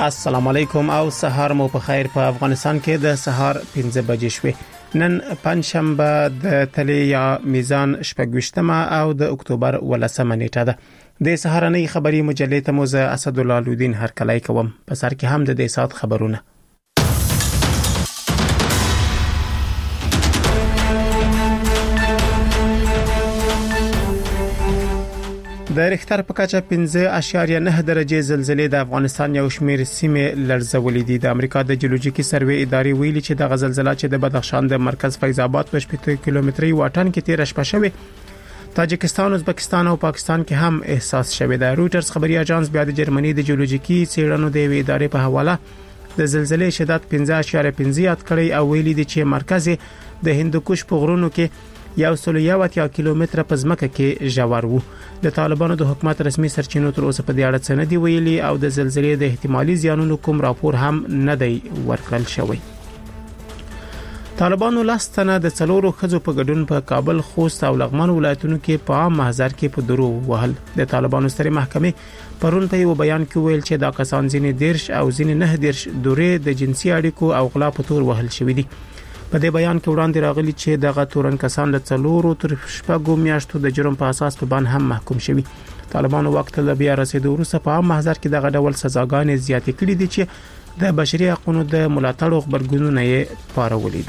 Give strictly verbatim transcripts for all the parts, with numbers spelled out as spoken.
السلام علیکم او سهار مو په خیر. په افغانستان کې د سهار پنځه بجې شوې. نن پنځشنبه د تلې یا میزان شپږویشتمه او د اکتوبر ولسمه نیټه ده. د سهارنۍ خبري مجلې ته موزه اسدالله لودین هرکلی کوم. په سر کې هم د دې سات خبرونه. د ریختر په کچه پنځه اعشاریه نه درجه زلزلې د افغانستان یو شمېر سیمې لړزولې دي. د امریکا د جیولوژیکي سروې ادارې ویلي چې د زلزلې چې د بدخشان د مرکز فیض آباد په شپږ کیلومتري واټن کې تیر شپه شوه، تاجکستان، ازبکستان او پاکستان کې هم احساس شوه. د رويټرز خبري اژانس بیا د جرمني د جیولوژیکي څېړنو د ادارې په حواله د زلزلې شدت پنځه اعشاریه پنځه یاد کړی او ویلي دي چې مرکز د هندوکش په غرونو کې یو سل یو اتیا کیلومتره په ځمکه کې ژور وو. د طالبانو د حکومت رسمي سرچینو تر اوسه په دې اړه څه نه دی ویلي او د زلزلې د احتمالي زیانونو کوم راپور هم نه دی ورکړل شوی. طالبانو لاستنه د څلورو خزو په ګډون په کابل، خوست او لغمان ولایتونو کې په عام محضر کې په درو وهل. د طالبانو سترې محکمې پرون په یو بیان کې ویل چې دا کسان ځینې دیرش او ځینې نه دیرش دورې د جنسي اړیکو او غلا په تور وهل شوی دي. په دې بیان کې وړاندې راغلي چې دغه تورن کسان له څلورو تر شپږو میاشتو د جرم په اساس په بان هم محکوم شوي. طالبانو وخت له بیا رسیدو وروسته په عام محضر کې دغه ډول سزاګانې زیاتې کړې دي چې د بشري حقوقو د ملاتړ خبرګونونه یې پارولې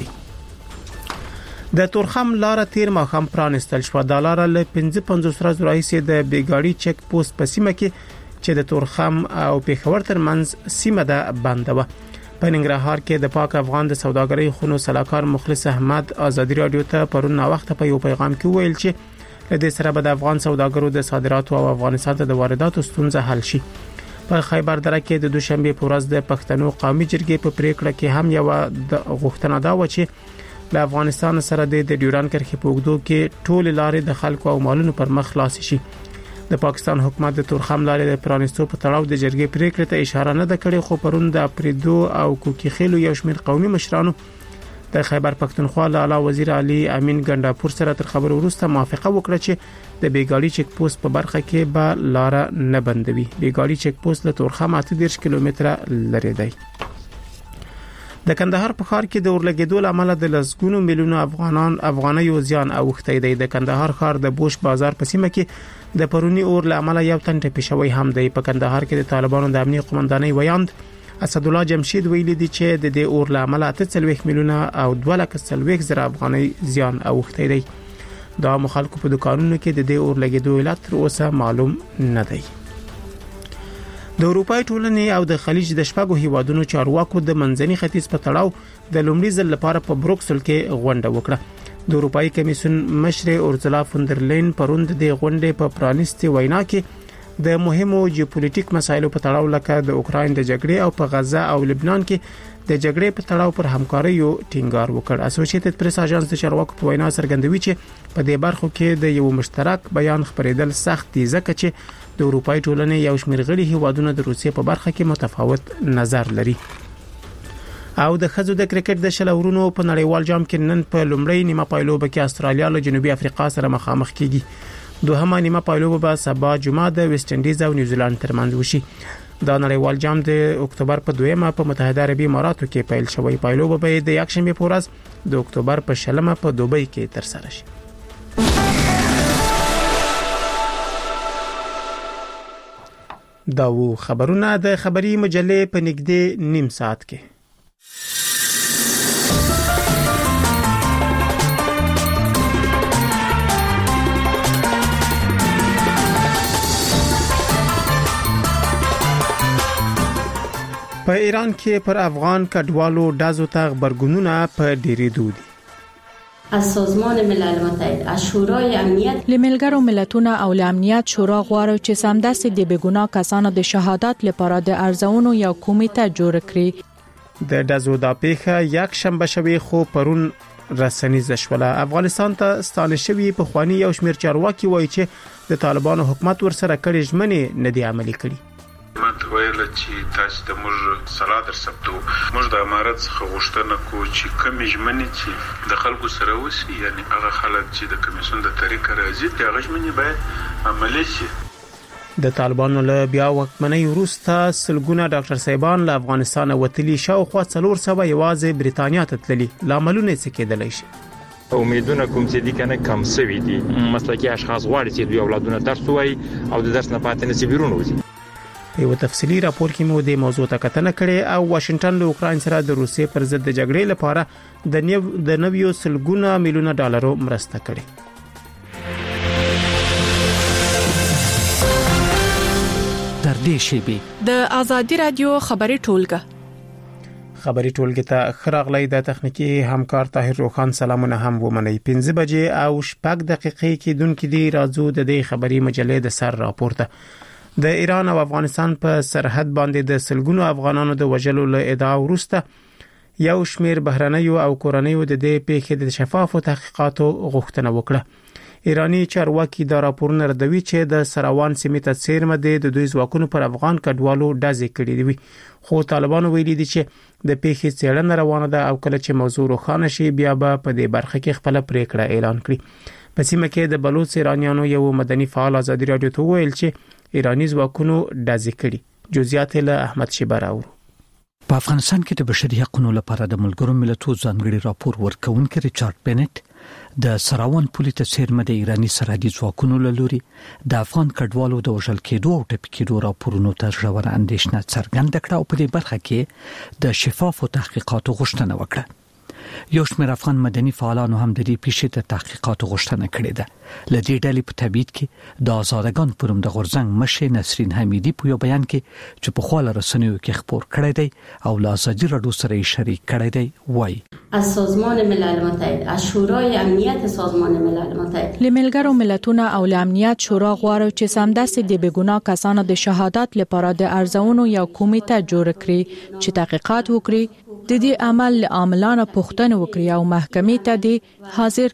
دي. د تورخم لار تیر ماخام پرانستل شو. د لار له پنځه پنځوس ورځې راهیسې د بیګاړي چک پوسټ په سیمه کې چې د تورخم او پیښور ترمنځ سیمه ده بنده و. په ننګرهار کې د پاک افغان د سوداګرۍ خونو صلاحکار مخلص احمد ازادي رادیو ته پرون وخت په یو پیغام کې ویل چې د دې سره به د افغان سوداګرو د صادراتو او افغانستان ته د وارداتو ستونزه حل شي. په خیبر دره کې د دوشنبه په ورځ د پښتنو قومي جرګې په پریکړه کې هم یو د غوښتنه دا و چې له افغانستان سره د ډیوران کرښې په اوږدو کې ټول لارې د خلکو او مالونو پر مخ خلاص شي. د پاکستان حکومت د تورخم لارې د پرانستو په تړاو د جرګې پریکړې ته اشاره نه ده کړې، خو پرون د اپریدو او کوکی خېلو یو شمېر قومي مشرانو د خیبر پښتونخوا له اعلی وزیر علي امین ګنڈاپور سره تر خبرو وروسته موافقه وکړه چې د بیګاړي چک پوسټ په برخه کې به لار نه بندوي. بیګاړي چک پوسټ له تورخم اته دېرش کیلومتره لري دی. د کندهار په ښار کې د اورلګیدو لامل د لسګونو میلیونو افغانان افغاني زیان اوښتی دی. د کندهار ښار د بوش بازار په سیمه کې د پرونی اور لامل یو تن ټپي شوی هم دی. په کندهار کې د طالبانو د امنیت قومندانۍ ویاند اسدالله جمشید ویلي دی چې د دې اور لامل اته څلوېښت میلیونه او دوه لک څلوېښت زره افغاني زیان اوښتی دی. دا مخالکو په دکانونو کې د دې اور لګیدو علت تر اوسه معلوم نه دی. د اروپای ټولنې او د خلیج د شپږو هیوادونو چارواکو د منځني ختیځ په تړاو د لومړي ځل لپاره په بروکسل کې غونډه وکړه. د اروپای کمیسیون مشر اورزلا فوندرلاین پروند د غونډې په پرانیستي وینا کې د مهمو جیوپولیټیک مسایلو په تړاو لکه د اوکراین د جګړې او په غزه او لبنان کې د جګړې په تړاو پر همکارۍ یو ټینګار وکړ. اسوسییټډ پریس اژانس د چارواکو په وینا څرګندوي چې په دې برخو کې د یو مشترک بیان خبرېدل سخت دي ځکه چې د اروپای ټولنې یو شمېر غړي هیوادونه د روسیې په برخه کې متفاوت نظر لري. او د خزو د کرکټ د شلورونو په نړیوال جام کې نن په لومړی نیمه پایلوبه کې استرالیا له جنوبي افریقا سره مخامخ کیږي. دوهمه نیمه پایلوبه به سبا جمعه د ویسټ انډیز او نیوزیلند ترمنځ وشي. دا نړیوال جام د اکتوبر په دویمه په متحده عربي اماراتو کې پیل شوی. پایلوبه به د یکشنبه په ورځ د اکتوبر په شلمه په دوبۍ کې ترسره شي. دا و خبرونه د خبري مجلې په نږدې نیم ساعت کې. په ایران کې پر افغان کډوالو ډازو ته خبرګونونه په ډیریدو دي. از سازمان ملل متحد، از شورای امنیت، لملګرو ملتونو او امنیت شورا غواړي چې سمدست د بیګناه کسانو د شهادت لپاره د ارزونو یو کمیټه جوړ کړي. د ډازو د پیښه یک شنبه شوی خو پرون رسنیز شوله. افغانستان ته ستانه شوی په خواني یو شمیر چارواکي وایي چې د طالبانو حکومت ورسره کړي ژمنې نه دی عملي کړي. ماته ویل چې تاسو د موږ سره در ثبتو موږ د امارت څخه غوښتنه کو چې کوم ژمنې چې د خلکو سره وسی، یعنی هغه خلک چې د کمیسیون د طریقه راځي د هغه ژمنې باید عملي شي. د طالبانو له بیا وکمنۍ وروسته سلګونه ډاکټر صاحبان له افغانستان وتلي شاوخوا څلور سوه یوازې برېټانیا ته تللي. لاملونه څه کېدلی شي؟ امیدونه کوم چې دي کنه کم سوي دي. مسلکي اشخاص غواړي چې دوی اولادونه درس وایي او د درس نه پاتې نشي بیرون وځي. یو تفصیلی راپور کې مو د موضوع ته کتنه کړې او واشنگټن له اوکرين سره د روسیې پر ضد د جګړې لپاره د نیو د نویو سلګونه میلیونه ډالرو مرسته کړې. تر دې شی د ازادي رادیو خبري ټولګه خبري ټولګه ته خراغلی د تخنیکی همکار طاهر روخان سلامونه هم ومني. پنځه بجې او شپږ دقیقې کې دونکو دی راځو د دې خبري مجلې د سر راپورته. د ایران او افغانستان په سرحد باندې د سلګونو افغانانو د وژلو له ادعا وروسته یو شمیر بهرنیو او کورنیو د دې پیښې د شفافو تحقیقاتو غوښتنه وکړه. ایرانی چارواکي دا راپورونه ردوي چې د سراوان سیمې ته څیرمه د دوی ځواکونو پر افغان کډوالو ډزې کړې دي. خو طالبانو ویلي دي چې د پیښې څېړنه روانه ده او کله چې موضوع روښانه شي بیا به په دې برخه کې خپل پریکړه اعلان کړي. په سیمه کې د بلوچ ایرانیانو یو مدني فعال ازادي رادیو ته ویل چې ایرانی ځواکونو ډزې کړي. جزئیات له احمد شیبر اورو. په افغانستان کې د بشري حقوقو لپاره د ملګرو ملتونو ځانګړي راپور ورکونکي ریچارډ بنت د سراوان پولي ته څیرمه د ایرانی سرحدي ځواکونو له لوري د افغان کډوالو د وژل کېدو او ټپي کېدو راپورونو ته ژوره اندېښنه څرګنده کړه او په دې برخه کې د شفافو تحقیقاتو غوښتنه وکړه. یو شمېر افغان مدني فعالانو هم د دې پیښې ته تحقیقاتو غوښتنه کړې ده. له دې ډلې په تبعید کې د آزادګان فورم د غورځنګ مشر نسرین حمیدي په یو بیان کې چې په خواله رسنیو کې خبر کړی دی او له ازادي رادیو سره شریک کړی دی وایي از سازمان ملل متحد از شورای امنیت سازمان ملل متحد لملګرو ملتونو او امنیت شورا غواړي چې سمدستي د بیګناه کسانو د شهادت لپاره د ارزونو یو کمیټه جوړ کړي چې تحقیقات وکړي، د دې عمل عاملانه پوښتنه وکړي او محکمې ته دې حاضر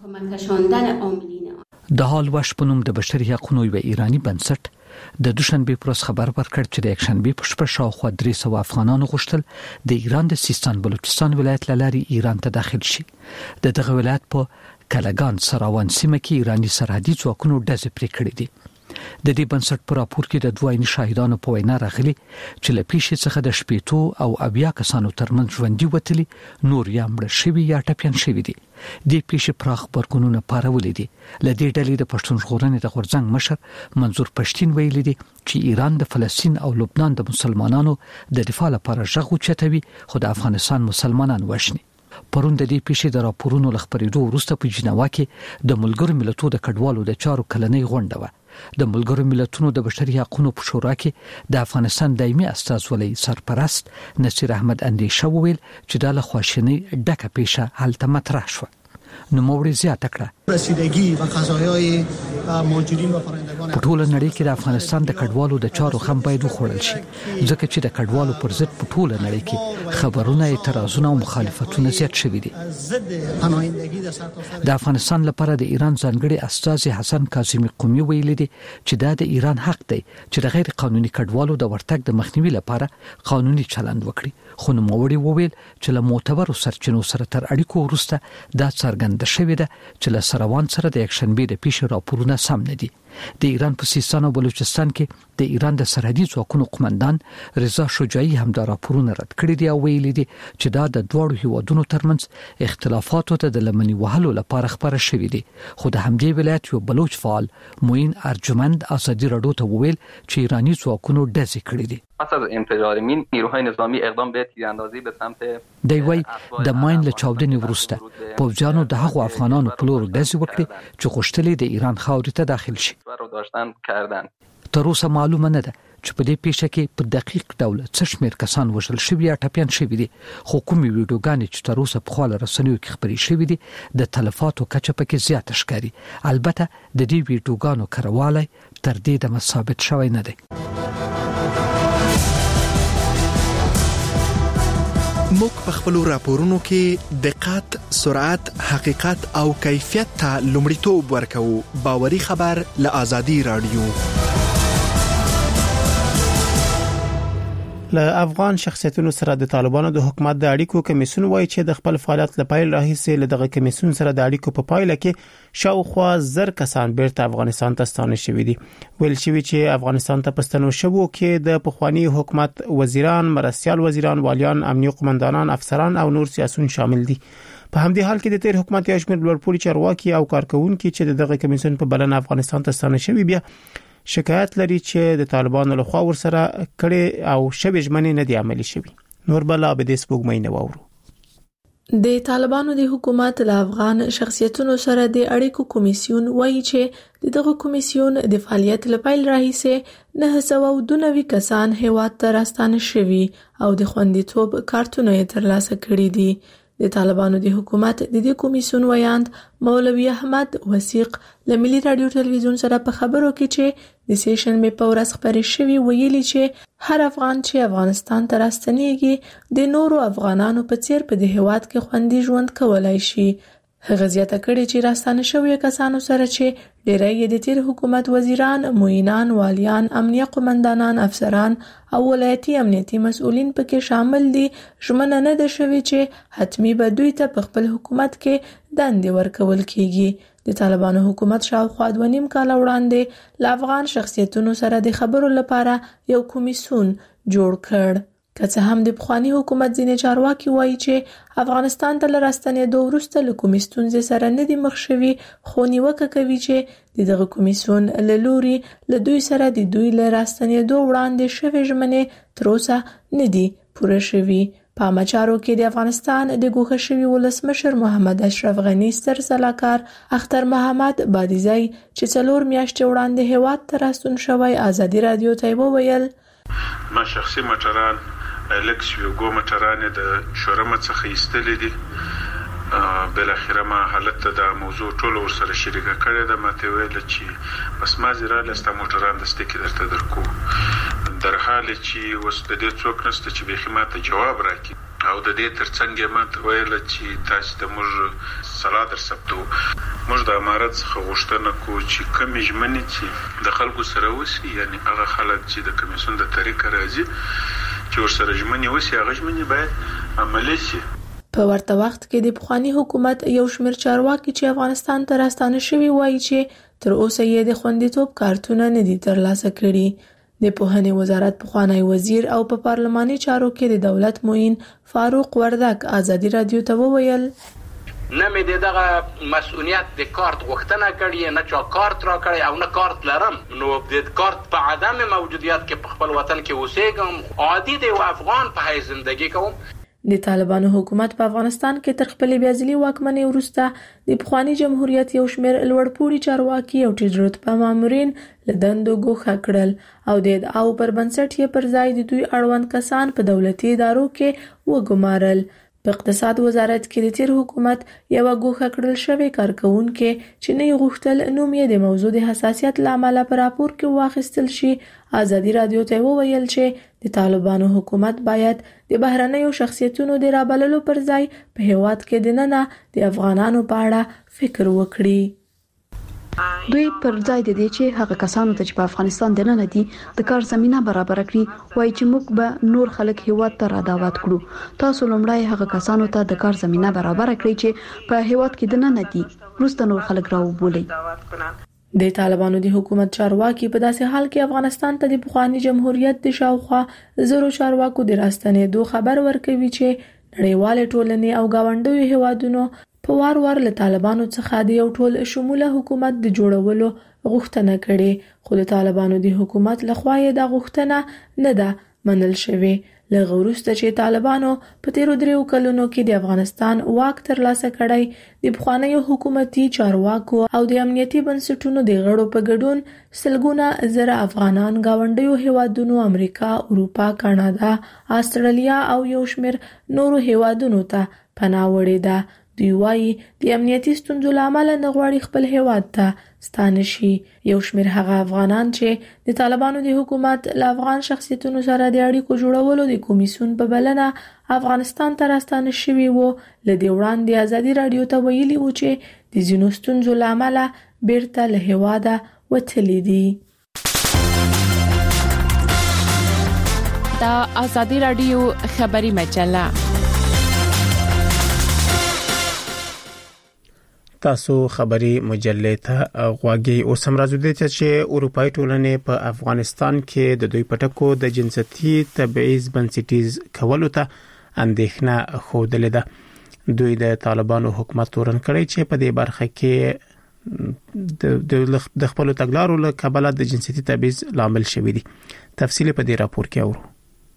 کړي. د حال وش په نوم د بشري حقوقو یو ایرانی بنسټ د دوشنبه پر ورځ خبر ورکړ چې د یکشنبه په شپه شاوخوا درې سوه افغانانو غوښتل د ایران د سیستان بلوچستان ولایت لاري ایران ته داخل شي. د دغه ولایت په کلګان سراوان سیمه کې ایرانی سرحدي ځواکونو ډزې پرې کړې دي. د دې بنسټ په راپور کې د دوه عیني شاهدانو په وینا راغلي چې له پیښې څخه د شپېتو او اویا کسانو ترمنځ ژوندي وتلي، نور یا مړه شوي یا ټپیان شوي دي. د پیښې پراخ برګونونه پارولې دي. له دې ډلې د پښتون ژغورنې د غورځنګ مشر منظور پښتين ویلي دي چې ایران د فلسطین او لبنان د مسلمانانو د دفاع لپاره غږ اوچتوي خو د افغانستان مسلمانان وښني. پرون د دې پیښې د راپورونو لخبرېدو وروسته په جنیوا کې د ملګرو ملتونو د کډوالو د چارو کلنۍ غونډه وه. د ملګرو ملتونو د بشري حقوقو په شورا کې د افغانستان دایمي استازولۍ سرپرست نصیر احمد اندیشه وویل چې د لخواشنۍ ډکه پیښه هلته مطرح شوه. نو موري زیاته کړه رسیدگی و قضایای مهاجرین و پرندگان په ټوله نړۍ کې د افغانستان د کډوالو د چارو خم باید وخوړل شي، ځکه چې د کډوالو پر ضد په ټوله نړۍ کې خبرونه، اعتراضونه او مخالفتونه زیات شوي دي. د افغانستان لپاره د ایران ځانګړي استازي حسن کاظمي قومي ویلي دي چې دا د ایران حق دی چې د غیر قانوني کډوالو د ورتګ د مخنیوي لپاره قانوني چلند وکړي. خو نو موري وویل چې له معتبرو سرچینو سره تر اړیکو وروسته دا څرګند د شوی ده چې له سروان سره د یکشنبه د پیښې راپورونه سم نه دي. د ایران په سیستان او بلوچستان کې د ایران د سرحدي ځواکونو قومندان رضا شجاعي هم دا راپورونه رد کړي دي او ویلي دي چې دا د دوړو هیوادونو ترمنځ اختلافاتو ته د لمنې وهلو لپاره خبره شوې دي. خو د همدې ولایت یو بلوچ فعال موین ارجمند ازادي رادیو ته وویل چې ایرانی ځواکونو ډزې کړي دي. پس از انفجار مین نیروهای نظامی اقدام به تیراندازی به سمت دی وای د ماین له چاودنې وروسته پوځیانو د هغو افغانانو په لور ډزې وکړي چې غوښتل د ایران خاورې ته داخل شي. تر اوسه معلومه نه ده چې په دې پیښه کې په دقیق ډول څه شمېر کسان وژل شوي یا ټپیان شوي دي. خو کومې ویډیوګانې چې تر اوسه په خواله رسنیو کې خپرې شوي دي د تلفاتو کچه پکې زیاته ښکاري. البته د دې ویډیوګانو کروالی تر دې دمه ثابت شوی نه دی. موږ په خپل راپورونو کې دقت، سرعت، حقیقت او کیفیت ته لومړیتوب ورکوو. باوري خبر له آزادي رادیو. له افغان شخصیتونو سره د طالبانو د حکومت د اړیکو کمیسیون وایي چې د خپل فعالیت لپاره راهیسې له دغه کمیسیون سره د اړیکو په پایله کې شاوخوا زر کسان بیرته افغانستان ته ستانه شوي دي. ویل شوی چې افغانستان ته پستنو شوو کې د پخوانی حکومت وزیران، مرستيال وزیران، والیان، امنیه قومندانان، افسران او نور سیاسيون شامل دي. په همدې حال کې د تیر حکومت یو شمېر لوړپوړي چارواکي او کارکونکو چې دغه کمیسیون په بلنه افغانستان ته ستانه شوي بیا شکایت لري چې د طالبانو له خوا ورسره کړي او شبي ژمنې نه دي عملي شوي. نور بلا به د سپوږمۍ نه وورو. د طالبانو د حکومت له افغان شخصیتونو سره د اړیکو کمیسیون وایي چې دغه کمیسیون د فعالیت لپاره راهیسې نه سوه او دوه نوي کسان هیواد ته راستانه شوي او د خوندیتوب کارتونه یې ترلاسه کړي دي. د طالبانو د حکومت د دې کمیسیون ویاند مولوي احمد وثیق له ملي رادیو ټلویزیون سره په خبرو کې چې د سیشن می په ورځ خبرې شوي ویلي چې هر افغان چې افغانستان ته راستنیږي د نورو افغانانو په څیر په دې هیواد کې خوندي ژوند کولای شي. هغه زیاته کړي چې راستانه شوی کسانو سره چې ډېری د تیر حکومت وزیران، معینان، والیان، امنیه قومندانان، افسران او ولایتي امنیتي مسؤلین پکې شامل دي، ژمنه نه ده شوې چې حتمی به دوی ته په خپل حکومت کې دندې ورکول کیږي. د طالبانو حکومت شاوخوا دوه نیم کال وړاندې له افغان شخصیتونو سره د خبرو لپاره یو کمیسیون جوړ کړ. که څه هم د پخوانی حکومت ځینې چارواکي وایي چې افغانستان ته له راستنېدو وروسته له کومې ستونزې سره نه دي مخ شوي، خو نیوکه کوي چې د دغه کمیسیون له لوري له دوی سره د دوی له راستنېدو وړاندې شوې ژمنې تر اوسه نه دي پوره شوي. په عامه چارو کې د افغانستان د ګوښه شوي ولسمشر محمد اشرف غني ستر سلاکار اختر محمد بادیزی چې څلور میاشتې وړاندې هیواد ته راستون شوی ازادي رادیو ته وویل: ما شخصي موټران الکس یو ګو موټران د شورم څخه ایستلې دي. بل اخیره ما حالت د موضوع ټول ور سره شریکه کړې ده. ماته ویل چې بس ما زیرا لسته موټران د ستګي درته درکو، در حال چې وست د څوک نشته چې به خدمت جواب راکړي او د دې ترڅنګ ما ته ویل چې تاسو د موږ صلاح در ثبتو. موږ د امارت څخه غوښتنه کوو چې کوم ژمنې چې د خلکو سره وسی، یعنی هغه خلک چې د کمیسیون د طریقه راځي چې ورسره ژمنې وسی، هغه ژمنې باید عملي شي. په ورته وخت کې د پخوانی حکومت یو شمېر چارواکي چې افغانستان ته راستانه شوي وایي چې تر اوسه یې د خوندیتوب کارتونه نه دي ترلاسه کړي. د پوهنې وزارت پخوانی وزیر او په پارلماني چارو کې د دولت معین فاروق وردک ازادي رادیو ته وویل: نه مې دغه مسؤلیت د کارت غوښتنه کړې، نه چا کارت را کړی او نه کارت لرم. نو د کارت په عدم موجودیت کې په خپل وطن کې اوسېږم، عادي دی او افغان په حیث زندگی کوم. د طالبانو حکومت په افغانستان کې تر خپلې بیازلي واکمنۍ وروسته د پخوانی جمهوریت یو شمېر لوړپوړي چارواکي او ټیټ رتبه مامورین له دندو ګوښه کړل او د ادعاو پر بنسټ یې پر ځای د دوی اړوند کسان په دولتي ادارو کې وګمارل. په اقتصاد وزارت کې د تیر حکومت یو ګوښه کړل شوی کارکونکو چې نه غوښتل نوم یې د موضوع د حساسیت لامل پر راپور کې واخیستل شي ازادي رادیو ته وویل چې د طالبانو حکومت باید د بهرنیو شخصیتونو د رابللو پر ځای په هیواد کې د ننه د افغانانو په اړه فکر وکړي. دوی پر ځای د دې چې هغه کسانو ته چې په افغانستان دننه دي د کار زمينه برابر کړي، وایي چې موږ به نور خلک هیواد ته را دعوت کړو. تاسو لومړی هغه کسانو ته د کار زمينه برابر کړئ چې په هیواد کې دننه دي، وروسته نور خلک راوبولئ. د طالبانو د حکومت چارواکي په داسې حال کې افغانستان ته د پخوانی جمهوریت د شاوخوا زرو چارواکو د راستنېدو خبر ورکوي چې نړیوال ټولنې او گاونډیو هیوادونو په وار وار له طالبانو څخه د یو ټول شموله حکومت د جوړولو غوښتنه کړې، خو د طالبانو د حکومت لخوا یې دا غوښتنه نه ده منل شوې. لږ وروسته چې طالبانو په تیرو دریو کلونو کې د افغانستان واک ترلاسه کړی، د پخوانیو حکومتي چارواکو او د امنیتي بنسټونو د غړو په ګډون سلګونه زره افغانان گاونډیو هیوادونو امریکا، اروپا، کاناډا، استرالیا او یو شمېر نورو هیوادونو ته پناه وړې ده. دوی وایي د امنیتي ستونزو له امله نه غواړي خپل هیواد ته ستانه شي. یو شمېر هغه افغانان چې د طالبانو د حکومت له افغان شخصیتونو سره د اړیکو جوړولو د کمیسیون په بلنه افغانستان ته راستانه شوي وو، له دې وړاندې ازادي رادیو ته ویلي وو چې د ځینو ستونزو له امله بیرته له هیواده وتلي دي. د ازادي رادیو خبری مجله. تاسو خبری مجله ته غواګي او سمرازو دي چې اروپאי ټولنې په افغانستان کې د دوی پټکو د جنسيتي تبعیض بنسټیز کولو ته اندېښنه خوده ده. دوی د طالبانو حکومت تورن کړی چې په دې برخه کې د د خپل تګلارو له کبله د جنسيتي تبعیض لامل شوی دي. تفصیل په دې راپور کې اورو.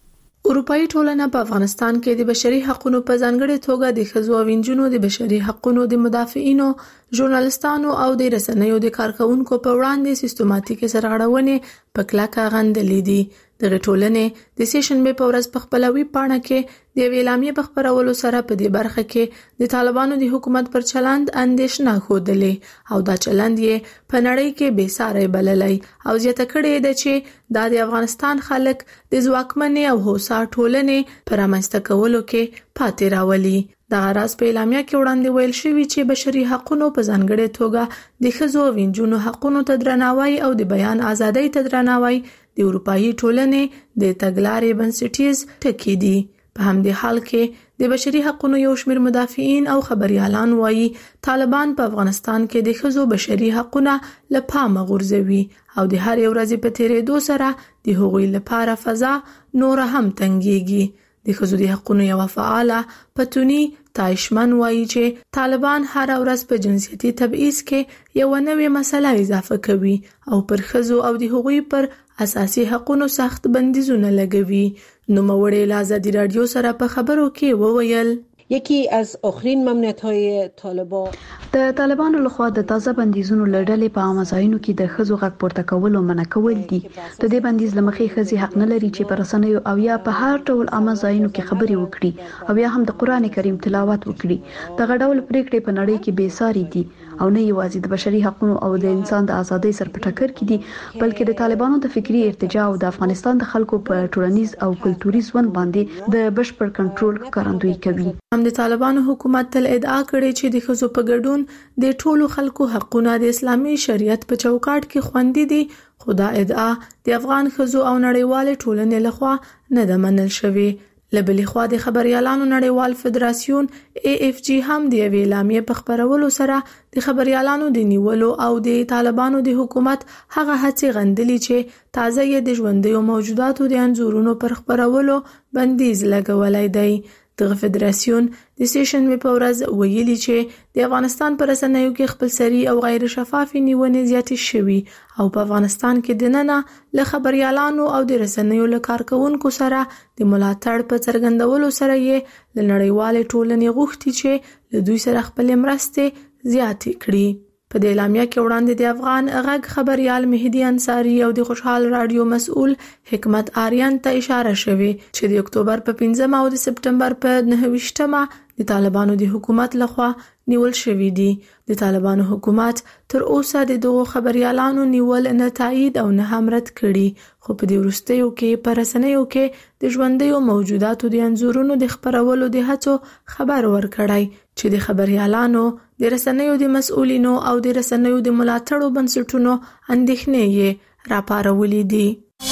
اروپאי ټولنه په افغانستان کې د بشري حقوقو په ځانګړي توګه د ښځو او نجونو د بشري حقوقو د مدافعینو، ژورنالستانو او د رسنیو د کارکونکو په وړاندې سیستماتیک سرغړونې په کلکه غندلې دي. د ټولنې د سیشن په ورځ په خپل وی پاڼه کې د اعلامیې په خبرولو سره په دې برخه کې د طالبانو د حکومت پر چلند اندېښنه خوده او دا چلند یې په نړۍ کې بې ساري بللای او زیاته کړې ده چې د افغانستان خلک د ځواکمنې او هوسا ټولنې پر امنځته کولو کې پاتې راولي. د غراس په اعلامیه کې وړاندې ویل شوی چې بشري حقوقو په ځانګړي توګه د ښځو او نجونو حقوقو ته درناوی او د بیان ازادۍ ته درناوی د اروپאי ټولنې د تګلارې بنسټیز ټکي دي. په همدې حال کې د بشري حقوقو یو شمېر مدافعین او خبريالان وایي طالبان په افغانستان کې د ښځو بشري حقوقو له پامه غورځوي او د هر ورځې په تیرېدو سره د هغوی لپاره فضا نور هم تنګيږي. د ښځو د حقوقو یو فعاله پتونی تایشمن وایي چې طالبان هر ورځ په جنسيتي تبعیض کې یو نوې مسله اضافه کوي او پر ښځو او د هغوی پر اساسي حقوقو سخت بندیزونه لګوي. نو موړې له ازادي رادیو سره په خبرو کې وویل یکی از آخرین ممنوعیت‌های طالبان د طالبانو لخوا د تازه بندیزونو لړلې په عامه ځایونو کې د ښځو غږ پورته کول او منع کول دي. د دې بندیز لمخې ښځې حق نه لري چې پر رسنیو او یا په هر ډول عامه ځایونو کې خبرې وکړي او یا هم د قران کریم تلاوت وکړي. دغه ډول پریکړې په نړۍ کې بې ساري دي او نه یوازې د بشري حقوقو او د انسان د ازادۍ سر په ټکر کې دي بلکې د طالبانو د فکری ارتجاع او د افغانستان د خلکو په ټولنیز او کلتوري ژوند باندې د بشپړ کنټرول ښکارندویي کوي. هم د طالبانو حکومت تل ادعا کړې چې د ښځو په ګډون د ټولو خلکو حقونه د اسلامي شریعت په چوکاټ کې خوندي دي، خو دا ادعا د افغان ښځو او نړیوال ټولنې لخوا نه ده منل شوې. لبلې خوا د خبريالانو نړیوال فدراسیون ای اف جی هم د اعلامیې په خبرولو سره د خبريالانو د نیولو او د طالبانو د حکومت هغه هڅې غندلې چې تازه یې د ژوندۍ موجوداتو د انزورونو پر خبرولو بندیز لګولای دی. دغه فدراسیون د سیشن په ورځ ویلي چې د افغانستان پر رسنیو کې خپلسري او غیر شفاف نیونې زیاتې شوي او په افغانستان کې د نننه له خبريالانو او د رسنیو له کارکونکو سره د ملاتړ په څرګندولو سره یې له نړیوال ټولنې غوښتي چې له دوی سره خپل مرستې زیاتې کړي. په د اعلامیه کې وړاندې د افغان غږ خبريال مهدي انصاری او د خوشحال رادیو مسؤل حکمت آریان ته اشاره شوه چې د اکتوبر په پنځمه او د سپټمبر په نهه د طالبانو د حکومت لخوا نیول شوی دي. د طالبانو حکومت تر اوسه د دغو خبريالانو نیول نه تایید او نه هم رد کړي، خو په دې وروستیو کې په رسنیو کې د ژوندۍ موجوداتو د انزورونو د خبرولو د هڅو خبر ورکړی چې د خبريالانو د رسنیو د مسؤلینو او د رسنیو د ملاتړو بنسټونو اندېښنې یې راپارولې دي.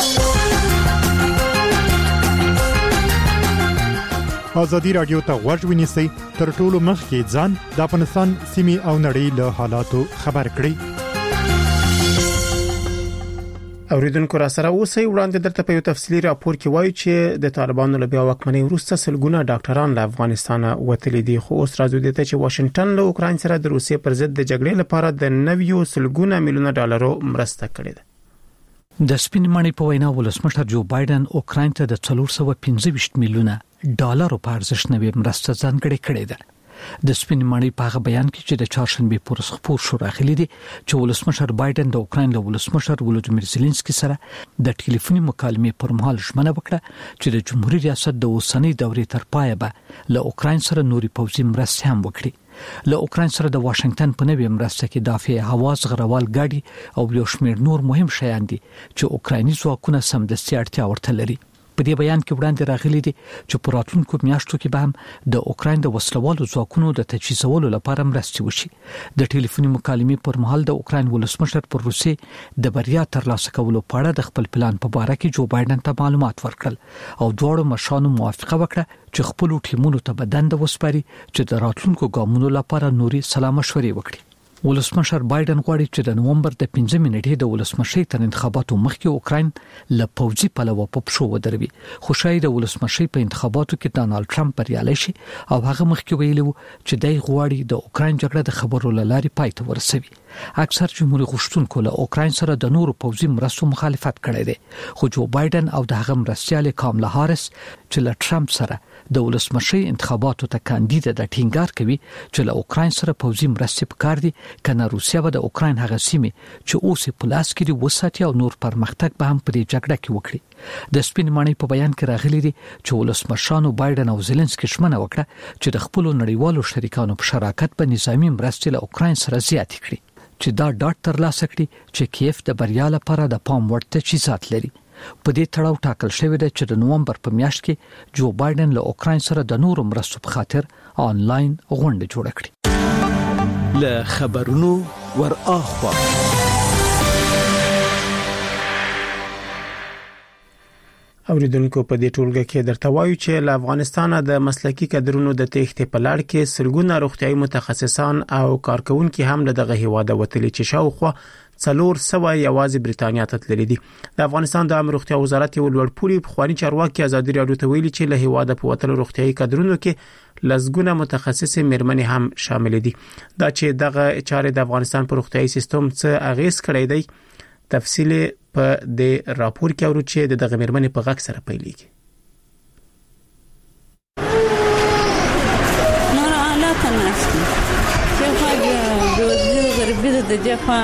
ازادي رادیو ته غوږ ونیسئ تر ټولو مخکې ځان د افغانستان سیمې او نړۍ له حالاتو خبر کړئ. اوریدونکو را سره اوسئ. وړاندې درته په یو تفصیلي راپور کې وایي چې د طالبانو له بیا واکمنۍ وروسته سلګونه ډاکټران له افغانستان وتلي دي، خو اوس راځي د ته چې واشنگټن له اوکراین سره د روسیې پر ضد د جګړې لپاره د نویو سلګونه میلیونه ډالرو مرسته کړې ده. د سپین مړی په وینا ولسمشر جو بایدن اوکراین ته د څلور سوه پنځه ویشت میلیونه ډالرو په ارزښت نوې مرسته ځانګړې کړې ده. د سپین مړی په هغه بیان کې چې د چهارشنبه پورس خبر شو راغلي دي چې ولسمشر بایدن د اوکراین له ولسمشر ولودیمیر زيلنسکي سره د ټلیفوني مکالمې پر مهال ژمنه وکړه چې د جمهوریت ریاست د اوسنۍ دورې تر پایه به له اوکراین سره نوري پوځي مرستې هم وکړي. له اوکراین سره د واشنگټن په نوې مرسته کې دافع هوا زغروال ګاډي او یو شمېر نور مهم شیان دي چې اوکرایني ځواکونه سمدستي اړتیا ورته لري. په دې بیان کې وړاندې راغلي دي چې په راتلونکو میاشتو کې به هم د اوکراین د وسلوالو ځواکونو د تجهیزولو لپاره مرستې وشي. د ټلیفوني مکالمې پر مهال د اوکراین ولسمشر پر روسیې د بریا ترلاسه کولو په اړه د خپل پلان په اړه کې جو بایدن ته معلومات ورکړل او دواړو مشرانو موافقه وکړه چې خپل ټیمونو ته بدن د وسپاري چې د راتلونکو ګامونو لپاره نوري سلا مشورې وکړي. ولسمشر بایدن غواړي چې د نومبر د پنځمې نیټې د ولسمشۍ تر انتخاباتو مخکې اوکراین له پوځي پلوه په پښو ودروي. خو شاید د ولسمشۍ په انتخاباتو کې ډانلډ ټرمپ بریالی شي او هغه مخکې ویلي وو چې دای غواړي د اوکراین جګړه د خبرو لاري پای ته ورسوي. اکثر جمهوریت غوښتونکو له اوکراین سره د نورو پوځي مرستو مخالفت کړی دی، خو جو بایدن او د هغه مرستیال کاملا هاریس چې له ټرمپ سره د ولسمشۍ انتخاباتو ته کاندید د ټینګار کوي چې له اوکراین سره پوځي مرستې پکار دي کنه روسیا به د اوکراین هغه سیمه چې اوس په لاس کې دی وساتي او نور پرمختګ به هم په دې جګړه کې وکړي. د سپین مانی په بیان کې راغلي دي چې ولسمشرانو بایدن او زيلنسکي شمنه وکړه چې د خپل نړیوالو شریکانو په شراکت په نظامی مرستې له اوکراین سره زیات کړي چې دا ډاټ ترلاسه کړي چې کیف د بریا لپاره د پام وړ تجهیزات لري. په دې تړاو ټاکل شوی دی چې د نومبر په میاشت کې جو بایدن له اوکراین سره د نورو مرستو په خاطر آنلاین غونډه جوړه کړي. له خبرونو ور اخوا اوریدونکو په دې ټولګه کې درته وایو چې له افغانستانه د مسلکي کادرونو د تېښتې په لړ کې سلګونه روغتيایي متخصصان او کارکونکو هم له دغه هیواده وتلي چې شاوخوا څلور سوه یوازې بریتانیا ته تللي دي. د افغانستان د عامه روغتیا وزارت یو لوړپوړي پخوانی چارواکي ازادي راډیو ته ویلي چې له هیواده په وتلو روغتيایي کادرونو کې لزګونه متخصص مېرمنې هم شامل دي. دا چې دغه چارې د افغانستان په روغتيایي سیستم څه اغیز کړی دی تفصیل په دې راپور کې اورو چې د دغه مېرمنې په غږ سره پیلېږي. نور حالات ناشته چې خو د د د جفا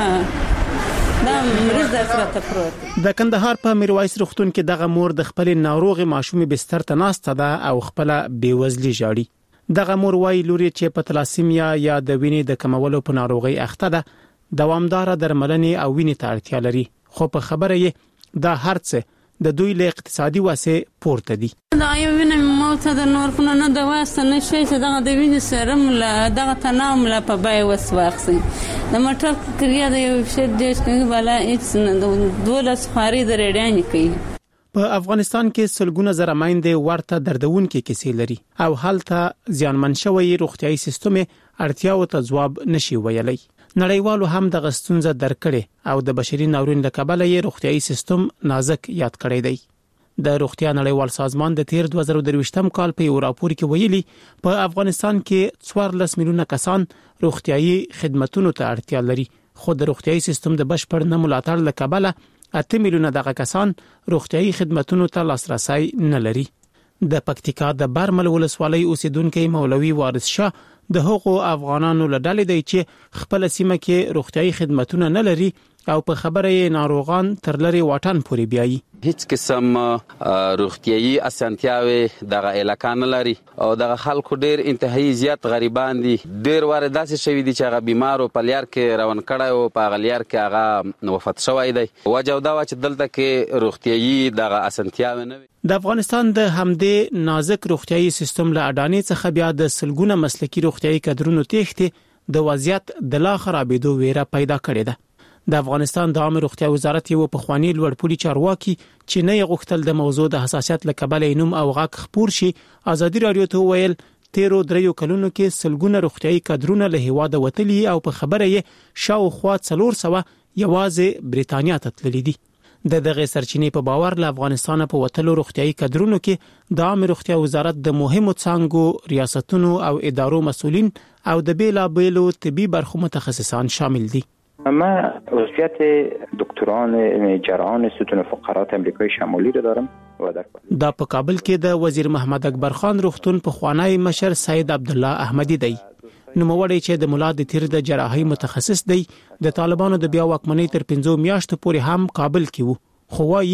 د کندهار په میرویس روغتون کې دغه مور د خپل ناروغ ماشومې بستر ته ناسته ده او خپل بیوزلی جاړي. دغه مور وايي لوري چې په تلاسیمیا یا د وینې د کمولو په ناروغي اخته ده، دوامدار درملنې او وینې ته اړتیا لري، خو په خبره یې دا هرڅه د دوی له اقتصادي واسه پورته دي. دا یو وینم موت د نور خو نه د واسه نشي چې دغه د وینې سرم لا دغه تنام لا په بای وسواخسي د موټر کړیا د یو شی د څنګه بالا هیڅ نه د دولس خاري د ریډانی کوي. په افغانستان کې سلګونه زره مایندې ورته دردونکې کیسې لري او حالت زیانمن شوی روغتيایي سیستم اړتیاو ته ځواب نشي ویلای. نړیوالو هم د غستونزه درکړي او د بشري ناورین له کبله یې روغتيایي سیستم نازک یاد کړی دی. د روغتیا نړیوال سازمان د تیر دوه زره درویشتم کال په یو راپور کې ویلي په افغانستان کې څوارلس میلیونه کسان روغتيایي خدماتو ته اړتیا لري، خو د روغتيایي سیستم د بشپړ نه ملاتړ له کبله اته میلیونه دغه کسان روغتيایي خدماتو ته لاسرسي نه لري. د پکتیکا د برمل ولسوالۍ اوسیدونکو مولوي وارث شاه د هغو افغانانو له ډلې دی چې خپل سیمه کې روغتيایي خدماتونه نه لري او په خبره یې ناروغان تر لري واټن پورې بیایي. هیڅ قسم روغتيایي اسانتیاوي دغه علاقې نه لري او دغه خلکو ډیر انتهایی زیات غریبان دي. ډیر واره داسې شوی دي چې هغه بیمارو په لیار کې روان کړه او په غلیار کې هغه وفات شوی دی. وجه دا و چې دلته کې روغتيایي دغه اسانتیاوي نه وي. د افغانستان د همدې نازک روغتيایي سیستم له اډانې څخه بیا د سلګونه مسلکي روغتيایي کادرونو تېښتې د وضعیت د لا خرابېدو ویره پیدا کړې ده. د افغانستان د عامه روغتیا وزارت یو پخوانی لوړپوړي چارواکي چې نه یې غوښتل د موضوع د حساسیت له کبله نوم او غږ خپور شي ازادي راډیو ته ویل تیرو دریو کلونو کې سلګونه روغتيایي کادرونه له هیواده وتلي او په خبره یې شاوخوا څلور سوه یوازې بریتانیا ته تللي دي. د دغه سرچینې په باور له افغانستان په وتلو روغتيایي کادرونو کې د عامه روغتیا وزارت د مهمو څانګو ریاستونو او ادارو مسؤلین او د بیلابیلو طبي برخو متخصصان شامل دي. من عضویت دکتران جراحان ستون فقرات امریکای شمالی رو دارم و در دا په کابل کې د وزیر محمد اکبر خان روغتون په خوانی مشر سید عبد الله احمدی دی. نوموړی چې د مولا د تیر د جراحي متخصص دی د طالبانو د بیا واکمنۍ تر پنځو میاشتو پورې هم کابل کې وو، خو وايي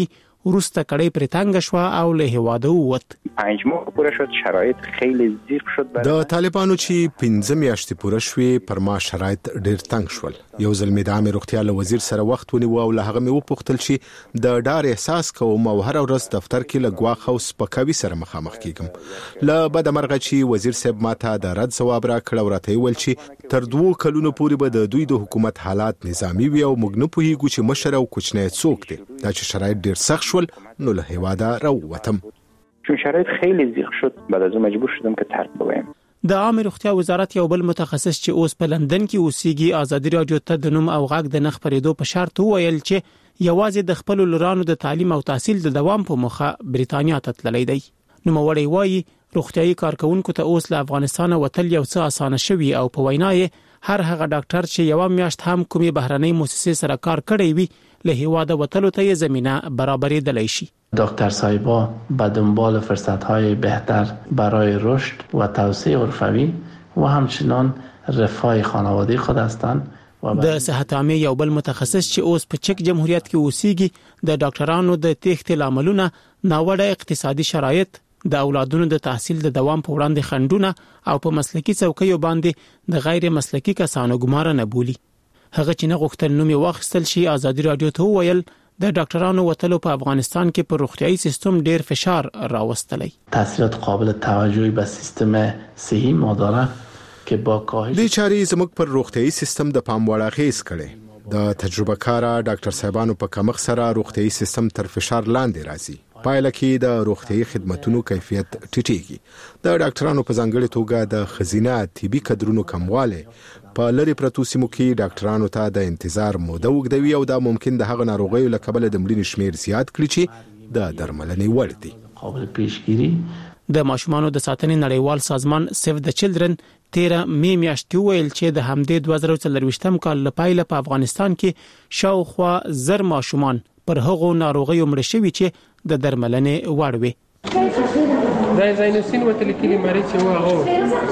وروسته کړي پرتنګ شو او له هواده ووت. پنج ماه پوره شد، شرایط خیلی ضیق شد. د طالبانو چې پنځه میاشتې پوره شوې پر ما شرایط ډېر تنګ شول. یو ځل مې د عامه روغتیا له وزیر سره وخت ونیو او له هغه مې وپوښتل چې د ډار احساس کوم او هر ورځ دفتر کې له ګواښ او سپکاوي سره مخامخ کیږم. له بده مرغه چې وزیر صاحب ماته د رد ځواب راکړ او راته ویل چې تر دوه کلونو پورې به د دوی د حکومت حالات نظامی وي او موږ نه پوهیږو چې مشر او کوچنی څوک دی. دا چې شرایط ډېر سخت شول نو له هیواده راووتم. چون شرایط خیلی ضیق شد بعد از اون مجبور شدم که ترک بگویم. د عامه روغتیا وزارت یو بل متخصص چې اوس په لندن کې اوسېږي ازادي رادیو ته د نوم او غږ د نخ پرېدو په شرط وویل چې یوازې د خپل لورانو د تعلیم او تحصیل د دوام په مخه بریتانیا ته تللی دی. نو موري وایي روغتيایي کارکونکو ته اوس له افغانستان وتل یو څه اسانه شوي او په وینای هر هغه ډاکټر چې یو میاشت هم کومي بهرنۍ مؤسسې سره کار کړی وي له هیواده وتلو ته زمينه برابرېدلی شي. دکتر صاحبا به دنبال فرصت‌های بهتر برای رشد و توسعه حرفوی و همچنان رفاه خانوادگی خود هستند. د صحت عامه یو بل متخصص چې اوس په چک جمهوریت کې اوسېږي د ډاکټرانو د تېښتې لاملونه ناوړه اقتصادي شرایط د اولادونو د تحصیل د دوام په وړاندې خنډونه او په مسلکي څوکیو باندې د غیر مسلکي کسانو ګمارنه نه بولی. هغه چې نه غوښتل نومي واخیستل شي ازادي رادیو ته ویل د ډاکټرانو وتلو په افغانستان کې پر روغتيایي سیستم ډیر فشار راوستلی. تاثیرات قابل توجهی به سیستم صحی مداره که با کاهش د چاري زموږ پر روغتيایي سیستم د پام وړ اغیز کړي. د تجربه کارا ډاکټر صاحبانو په کمخ سره روغتيایي سیستم تر فشار لاندې راځي. پایله کې د روغتيایي خدماتونو کیفیت ټیټیږي. د ډاکټرانو په ځانګړي توګه د خزینه طبي کډرونو کمواله په لری پرتو سیمو کې ډاکټرانو ته د انتظار موده وګدوي او دا ممکن د هغه ناروغیو له کبله د مړینې شمیر زیات کړي چې د درملنې وړ دي. قابل پیشگیری د ماشومانو د ساتنې نړیوال سازمان سیو د چلډرن تیره می میاشتې ویل چې د همدې دوه زره څلرويشتم کال لپاره په افغانستان کې شاوخوا زر ماشومان پر هغو ناروغیو مړ شوي چې د درملنې وړ وي. دا زاینوسین وتل کلی مریض چې واه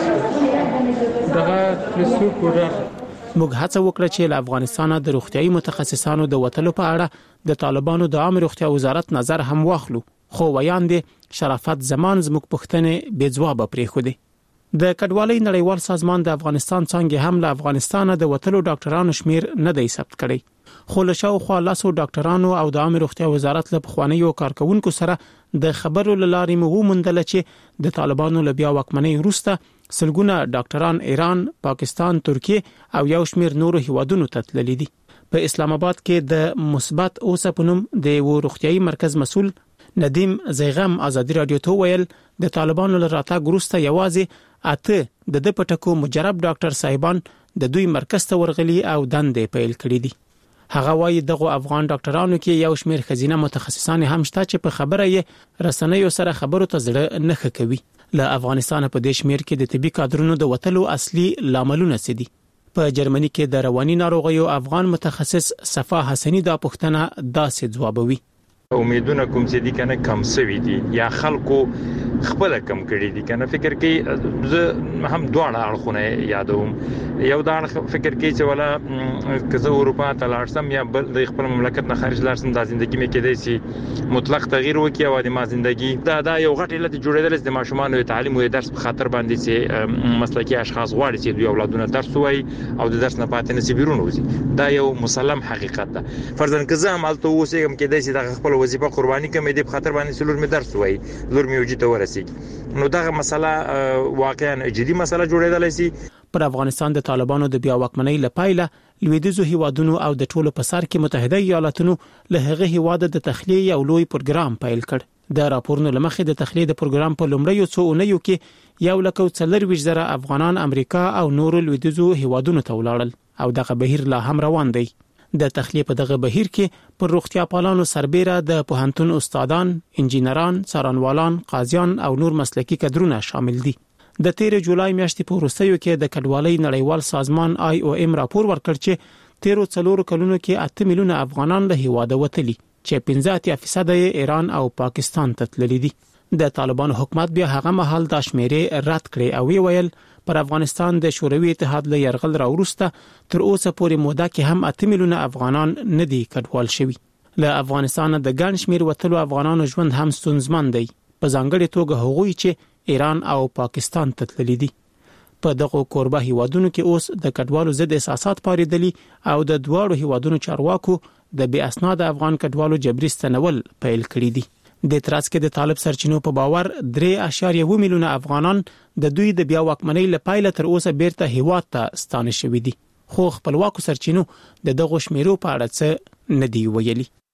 سنزاکس دغه پلسو کورر موږ هڅه وکړه چې له افغانستانه د روغتيایي متخصصانو د وتلو په اړه د طالبانو د عامه روغتیا وزارت نظر هم واخلو خو ویاندې شرافت زمان زموږ پښتنې بې ځواب پرې خو دي. د کډوالۍ نړیوال سازمان د افغانستان څنګه هم له افغانستانه د وتلو ډاکټرانو شمیر نه دی ثبت کړی. خو له شاوخوا لاسو ډاکټرانو او د عامه روغتیا وزارت له پخوانیو کارکونکو سره د خبرو لارې مو ومندل چې د طالبانو له بیا واکمنۍ وروسته سلګونه ډاکټران ایران، پاکستان، ترکیه او یو شمیر نورو هیوادونو ته تللي دي. په اسلام آباد کې د مثبت اوسپنوم د یو روغتيایي مرکز مسول ندیم زیغم ازادي رادیو ته ویل د طالبانو له راتګ وروسته یوازې اته د د پټکو مجرب ډاکټر صاحبان د دوی مرکز ته ورغلي او دندې پیل کړې دي. هغه وايي دغه افغان ډاکټرانو کې یو شمیر خزینه متخصصان هم شته چې په خبره یې رسنیو سره خبرو ته زړه نه ښکوي. له افغانستان په دیش میر کې د طبي کادرونو د وتلو اصلي لاملونه څه دي؟ په جرمني کې د رواني ناروغیو افغان متخصص صفا حسنی دا پوښتنه داسې جوابوي. امیدونه کوم چې دي کنه کم سوي دي یا خلکو خپل کم کړي دي کنه فکر کې زه هم دواړه اړخونه یادوم. یو دا فکر کې چې ولا کزه اروپا ته لاړسم یا بل د خپل مملکت نه خارج لاړسم د ژوندۍ مې کېدای شي مطلق تغییر وکړي او د ما ژوندۍ دا دا یو غټ علت جوړېدل د ماشومان تعلیم او درس په خاطر باندې چې مسلکي اشخاص غواړي چې دوی اولادونه درس وایي او د درس نه پاتې نشي بیرون وځي. دا یو مسلم حقیقت ده. فرضاً که زه هم الته اوسېږم کېدای شي د خپل وظیفه قرباني کوم دې په خاطر باندې سلور می درس وایي لور می وجې ته ورسېږي. نو دا مسله واقعا جدي مسله جوړېدل شي. پر افغانستان د طالبانو د بیا واکمنۍ لپاره لویدیزو هیوادونو او د ټولو په سر کې متحده ایالاتونو له هغه هیواده د تخلیه یو لوی پروګرام پیل کړ. د راپورونو لمخې د تخلیه د پروګرام په لومړیو څو اونیو کې یو لکه څلور زره افغانان امریکا او نورو لویدیزو هیوادونو ته ولاړل او دغه بهیر لا هم روان دی. د تخلیه په دغه بهیر کې پر روغتیا پالانو سربېره د پوهنتون استادان، انجینران، څارنوالان، قاضیان او نور مسلکي کډرونه شامل دي. د تیر جولای میاشتې په وروستیو کې د کډوالۍ نړیوال سازمان آی او ام راپور ورکړ چې تیر څلور کلونو کې اته میلیونه افغانان له هیواده وتلي چې پنځه فیصد یې ایران او پاکستان ته تللي دي. د طالبانو حکومت بیا هغه مهال د شمیرې رد کړي او ویل پر افغانستان د شوروي اتحاد له یرغل راوروسته تر اوسه پورې موده کې هم اته میلیونه افغانان نه دي کډوال شوي. له افغانستان د ګڼ شمیر وتلو افغانانو ژوند هم ستونزمن دی، په ځانګړي توګه هغوی چې ایران او پاکستان ته تللي دي. په دغه کوربه هیوادونو کې اوس د کډوالو ضد احساسات پارېدلي او د دواړو هیوادونو چارواکو د بې اسناده افغان کډوالو جبري ستنول پیل کړي دي. د ترڅ کې د طالب سرچینو په باور درې اعشاریه اووه میلیونه افغانان د دوی د بیا واکمنۍ لپاره تر اوسه بیرته هیواد ته ستانه شوي دي، خو خپلواکو سرچینو د دغه شمیرو په اړه څه نه دی ویلي.